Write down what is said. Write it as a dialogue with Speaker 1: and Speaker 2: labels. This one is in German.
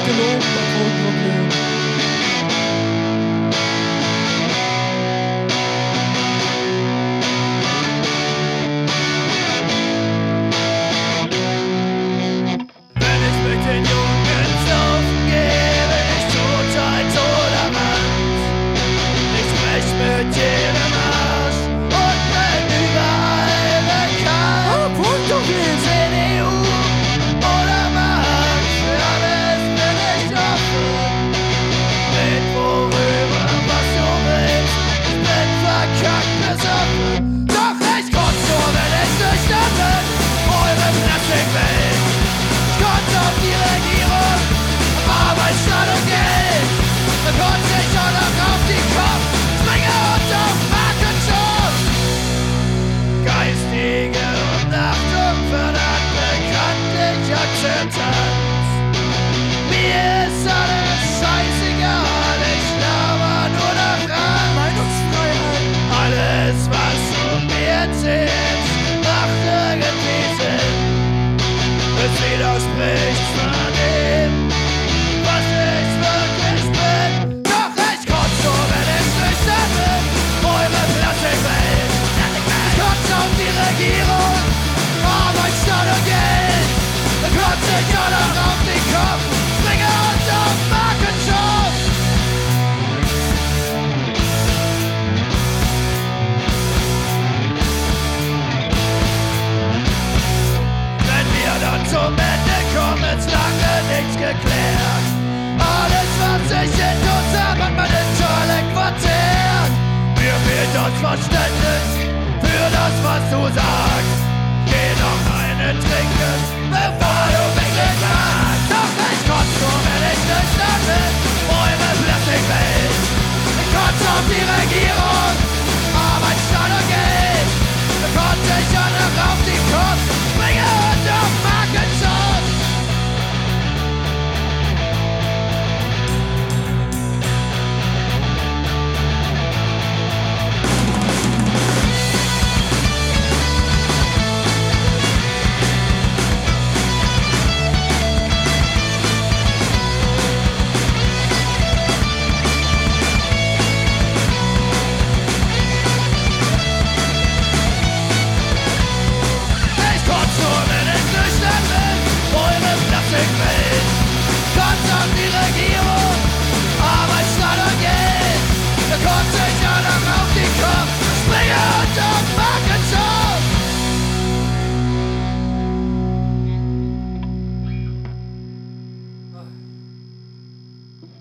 Speaker 1: nicht gelobt, mein Grundproblem.
Speaker 2: Wenn ich mit den Jungen saufen gehe, bin ich total tolerant. Ich sprech mit jedem Arsch und bin überall bekannt.
Speaker 1: Punto geht!
Speaker 2: CDU oder Marx, für alles bin ich offen. Red worüber, was du willst, ich bin verkackt besoffen. Doch ich kotz nur, wenn ich nüchtern bin, eure Plastikwelt. Ich kotz auf die Regierung, Arbeitsstaat und Geld. Dann kotz ich auch noch auf die Kopf, springe und auf Markenschutz. Geistige Umnachtung fördert bekanntlich Akzeptanz. Mir ist alles scheißegal, ich laber nur noch ran.
Speaker 1: Meinungsfreiheit!
Speaker 2: Alles, was du mir erzählst, macht irgendwie Sinn. Es widerspricht von dem, was ich wirklich bin. Doch ich kotz nur, wenn ich nüchtern bin, eure Plastikwelt. Ich kotz auf die Regierung, Arbeitsstaat und Geld. Dann kotz ich auch noch auf den Kopf, springe und auf Markenschutz. Wenn wir dann zum Ende kommen, ist lange nichts geklärt. Alles, was sich in uns hat, hat man Intellekt verzehrt. Mir fehlt das Verständnis für das, was du sagst. Geh noch einen trinken, bevor du